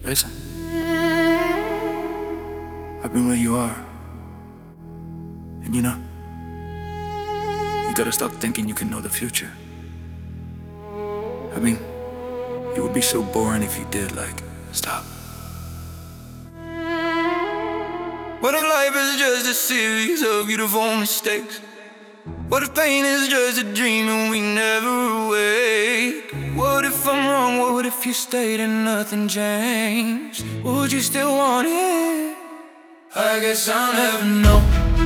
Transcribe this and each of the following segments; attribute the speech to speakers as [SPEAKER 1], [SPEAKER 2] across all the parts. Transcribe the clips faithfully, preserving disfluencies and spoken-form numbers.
[SPEAKER 1] Listen, I've been where you are. And you know, you gotta stop thinking you can know the future. I mean, it would be so boring if you did, like, stop.
[SPEAKER 2] What if life is just a series of beautiful mistakes? What if pain is just a dream and we never awake? What if I'm wrong? What if you stayed and nothing changed? Would you still want it? I guess I'll never know.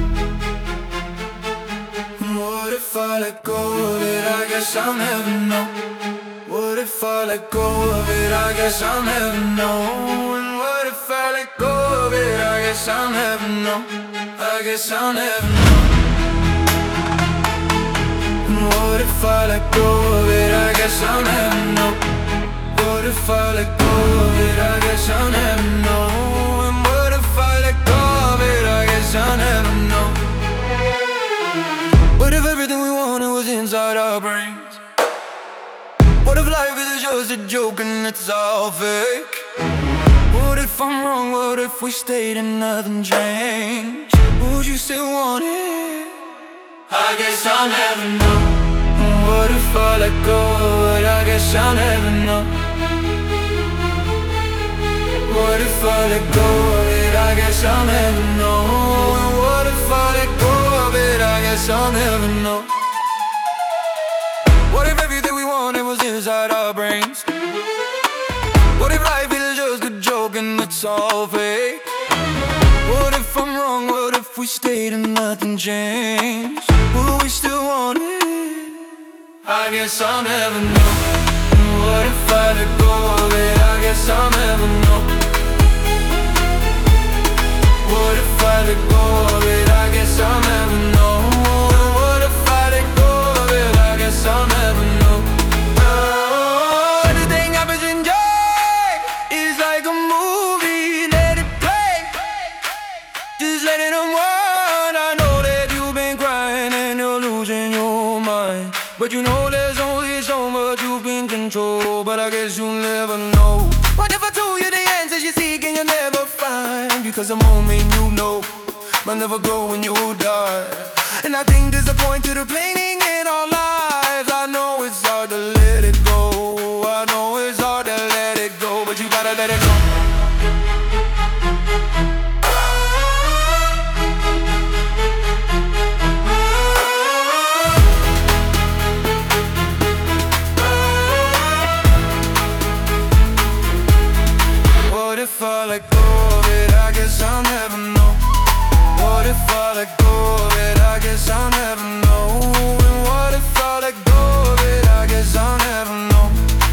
[SPEAKER 2] What if I let go of it? I guess I'll never know. What if I let go of it? I guess I'll never know. And what if I let go of it? I guess I'll never know. I guess I'll never know. What if I let go of it? I guess I'll never know. What if I let go of it? I guess I'll never know. And what if I let go of it? I guess I'll never know. What if everything we wanted was inside our brains? What if life is just a joke and it's all fake? What if I'm wrong? What if we stayed and nothing changed? Would you still want it? I guess I'll never know. What if I let go of it? I guess I'll never know. What if I let go of it? I guess I'll never know. What if I let go of it? I guess I'll never know. What if everything we wanted was inside our brains? What if life is just a joke and it's all fake? What if I'm wrong? What if we stayed and nothing changed? Would we still want it? I guess I'll never know. What if I let go of it? I guess I'll never know. What if I let go of it? I guess I'll never know. What if I let go of it? I guess I'll never know. Oh, everything happens in joy. It's like a movie, let it play. Just let it unwind. I know that you've been crying and you're losing your mind, but you know there's only so much you can control. But I guess you'll never know. What if I told you the answers you seek and you'll never find? Because the moment you know might never grow when you die. And I think there's a point to the planning in our lives. I know it's hard to let it go. I know it's hard to let it go, but you gotta let it go. What if I let go of it? I guess I'll never know. What if I let go of it? I guess I'll never know. And what if I let go of it? I guess I'll never know.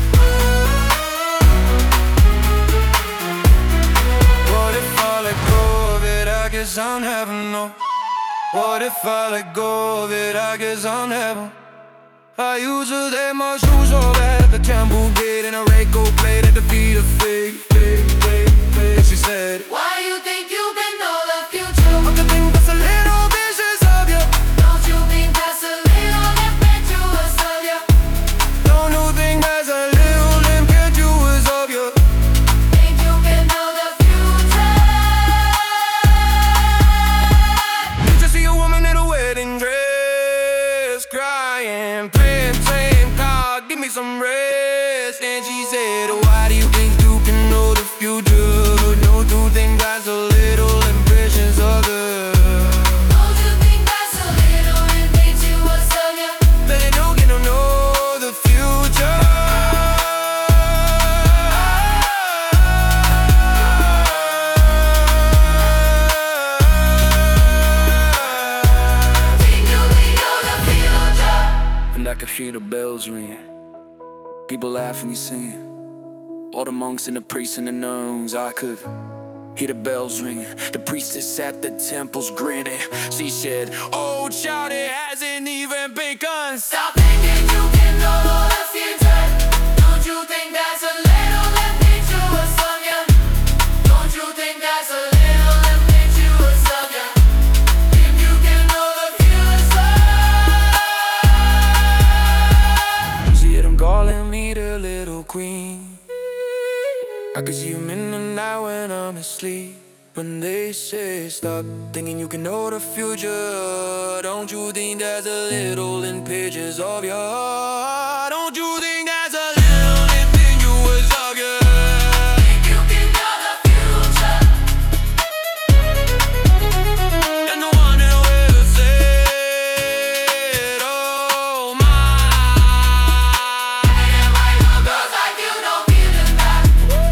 [SPEAKER 2] What if I let go of it? I guess I'll never know. What if I let go of it? I guess I'll never. I used to let my shoes so bad at the temple gate, and a Reiko played at the feet of fate, fate, fate, fate. She said,
[SPEAKER 3] why you think you can know the future?
[SPEAKER 2] I could think that's a little vicious of you.
[SPEAKER 3] Don't you think that's a little impetuous of you?
[SPEAKER 2] Don't you think that's a little impetuous of you?
[SPEAKER 3] Think you can know the future?
[SPEAKER 2] You just see a woman in a wedding dress, crying, praying, saying, God, give me some rest. And she said, why do you think you can know the future? Don't you think that's a little impressions of the?
[SPEAKER 3] Don't you think that's a little impetuous of you?
[SPEAKER 2] They don't get to know the future.
[SPEAKER 3] Think you can know the future?
[SPEAKER 1] And I could hear the bells ringing, people laughing and singing, all the monks and the priests and the nuns. I could hear the bells ringing, the priestess at the temple's grinning. She said, oh child, it hasn't even begun.
[SPEAKER 3] Stop thinking you can know the future. Don't you think that's a little impetuous of you? Don't you think that's a little impetuous of you? If you can know the future.
[SPEAKER 2] See them calling me the little queen.
[SPEAKER 1] I could see them in the night when I'm asleep. When they say stop thinking you can know the future, don't you think there's a little in pages of your heart? Don't you think there's a little in pictures of your heart?
[SPEAKER 3] Think you can know the future.
[SPEAKER 1] And the one that will say, oh my.
[SPEAKER 3] And why no girls like you don't feel the that?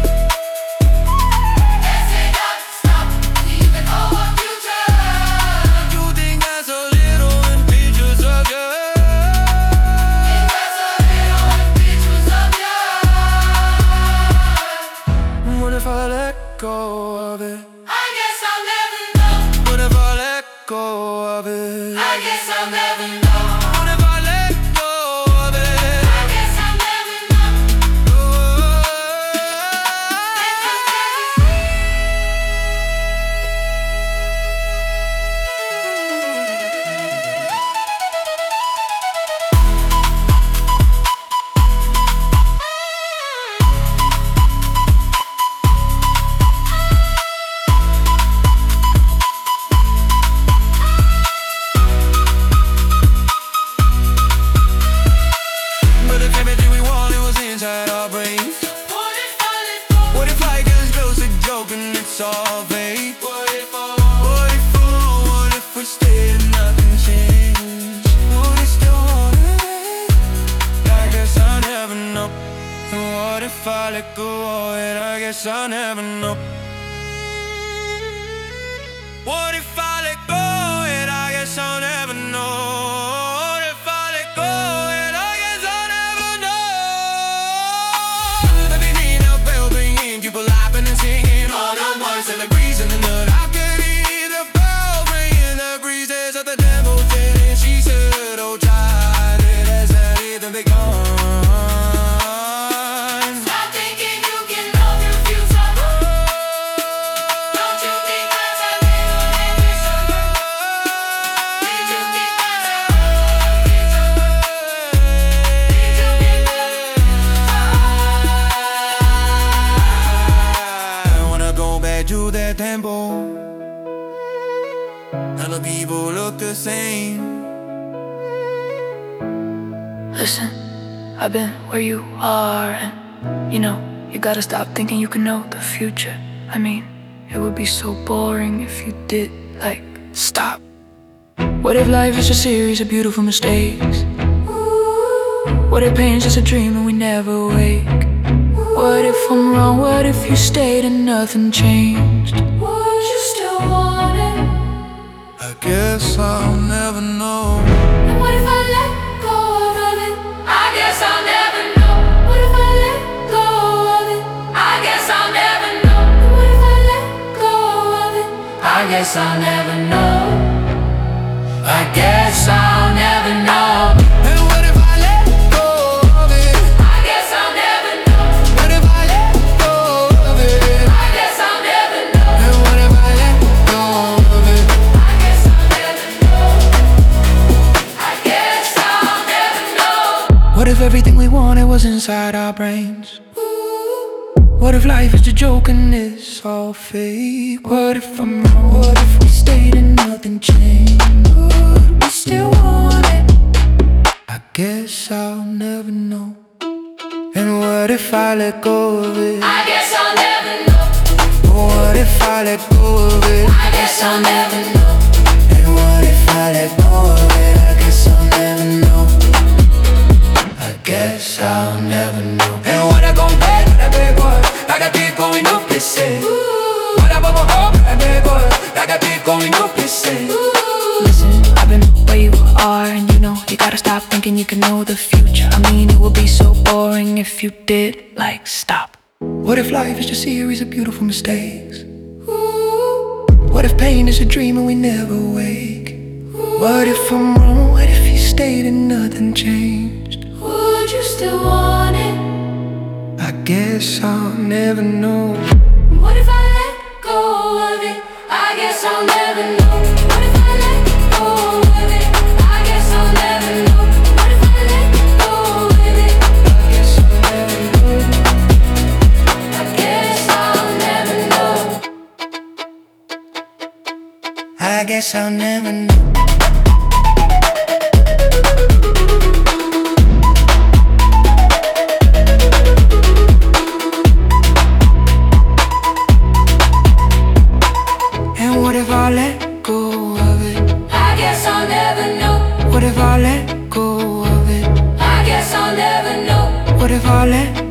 [SPEAKER 3] They say don't stop till you can know a future.
[SPEAKER 1] Don't you think there's a little in pictures of your heart?
[SPEAKER 3] There's a little in pictures of your heart.
[SPEAKER 1] What if I let go of it?
[SPEAKER 3] I guess I'll never know.
[SPEAKER 1] What if I let go of it?
[SPEAKER 3] I guess I'll never know.
[SPEAKER 1] What if I let go of it?
[SPEAKER 3] I guess I'll never know.
[SPEAKER 1] But if everything we wanted was inside our brains,
[SPEAKER 3] What if I let go?
[SPEAKER 1] what if life is close to joke and it's all fake?
[SPEAKER 3] What if I
[SPEAKER 1] What if, oh, what if we stay and nothing changed? Would it still wanna be? I guess I'll never know. And what if I let go of it? I guess I'll never know. What if I let go of it? I guess I'll never know. What if I let go of it? I guess I'll never know. Let me ring the bell ringing, people laughing and singing. All the ones and the breeze in the night. I could hear the bell ringing, the breezes of the devil singing. She said, oh child, it has anything begun.
[SPEAKER 3] stop thinking you can know the future? Don't you think that's a little in pictures? Did you think that's a little picture? Did you think
[SPEAKER 1] I wanna go back to that tempo. And the people look the same.
[SPEAKER 4] Listen, I've been where you are, and you know, you gotta stop thinking you can know the future. I mean, it would be so boring if you did, like, stop. What if life is a series of beautiful mistakes? What if pain's just a dream and we never wake? What if I'm wrong? What if you stayed and nothing changed?
[SPEAKER 3] Would you still want it?
[SPEAKER 1] I guess I'll never know.
[SPEAKER 3] And what if I let go of it? I guess I'll never know. What if I let go of it? I guess I'll never know. And what if I let go of it? I guess I'll never know. I guess I'll never know.
[SPEAKER 1] And what if I let go of it?
[SPEAKER 3] I guess I'll never know.
[SPEAKER 1] What if I let go of it?
[SPEAKER 3] I guess I'll never know.
[SPEAKER 1] And what if I let go of it?
[SPEAKER 3] I guess I'll never know. I guess I'll never know.
[SPEAKER 4] What if everything we wanted was inside our brains? What if life is a joke and it's all fake? What if I'm wrong? What if we stayed and nothing changed? Would we still want it? I guess I'll never know. And what if I let go of it?
[SPEAKER 3] I guess I'll never know.
[SPEAKER 4] What if I let go of it?
[SPEAKER 3] I guess I'll never know.
[SPEAKER 4] And what if I let go of it? I guess I'll never know. I guess I'll never know. And what I gon' bet, what I bet, boy, I got people going up, they say. What I bubble up, I bet, boy, I got people going up, they say. Listen, I've been where you are, and you know you gotta stop thinking you can know the future. I mean, it would be so boring if you did, like, stop. What if life is just a series of beautiful mistakes? What if pain is a dream and we never wake? What if I'm wrong? What if you stayed and nothing changed?
[SPEAKER 3] Would you still want it?
[SPEAKER 4] I guess I'll never know.
[SPEAKER 3] What if I let go of it? I guess I'll never know. What if I let go of it? I guess I'll never know. What if I let go of it?
[SPEAKER 4] I guess I'll never know.
[SPEAKER 3] I guess
[SPEAKER 4] guess I'll never know. And what if I let go of it?
[SPEAKER 3] I guess I'll never know.
[SPEAKER 4] What if I let go of it?
[SPEAKER 3] I guess I'll never know.
[SPEAKER 4] What if I let